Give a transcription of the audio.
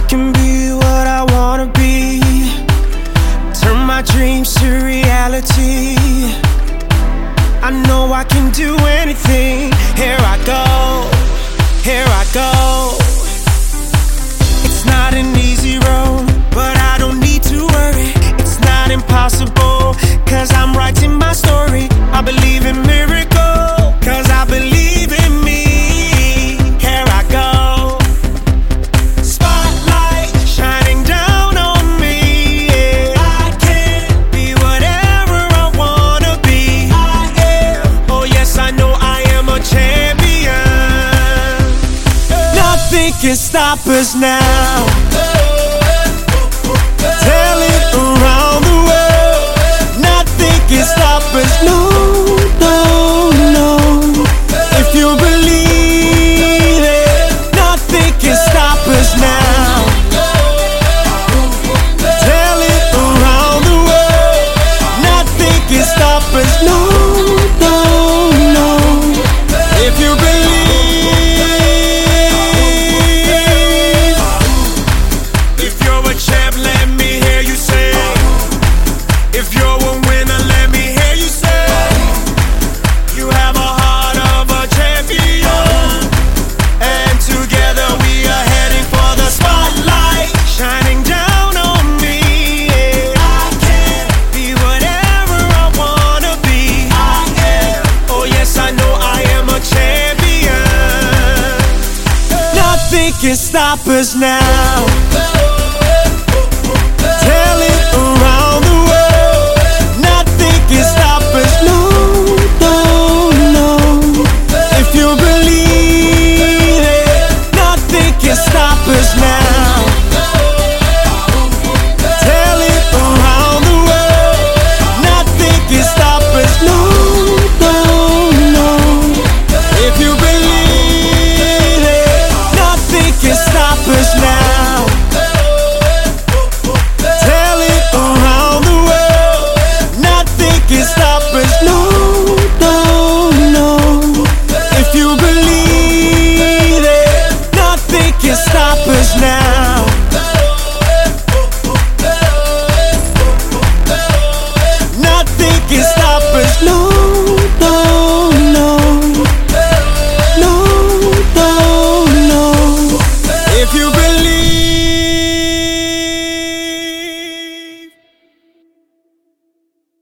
can be what I wanna be, turn my dreams to reality. I know I can do anything. Here I go, here I go. It's not an easy road, but I don't need to worry. It's not impossible, cause I'm writing my story. I believe in miracles, cause I believe in me. Here I go, spotlight shining down on me, yeah. I can be whatever I wanna be. I am, oh yes, I know I am a champion. Nothing can stop us now. Tell it around the world. Nothing can stop us, no, no, no. If you believe it, nothing can stop us now. Tell it around the world. Nothing can stop us, no, no, no. If you believe. If you're a champ, let me hear you say. If you're a winner, let me hear you say. You have a heart of a champion, and together we are heading for the spotlight shining down on me, yeah. I can be whatever I wanna be. I am, oh yes, I know I am a champion. Nothing can stop us now. Tell it around the world. Nothing can stop us, no, no, no. If you believe it, nothing can stop us now. Tell it around the world. Nothing can stop us, no, no, no. If you believe it, nothing can stop us now. Tell it around the world. Nothing can stop us, no, no, no. If you believe it, nothing can stop us now.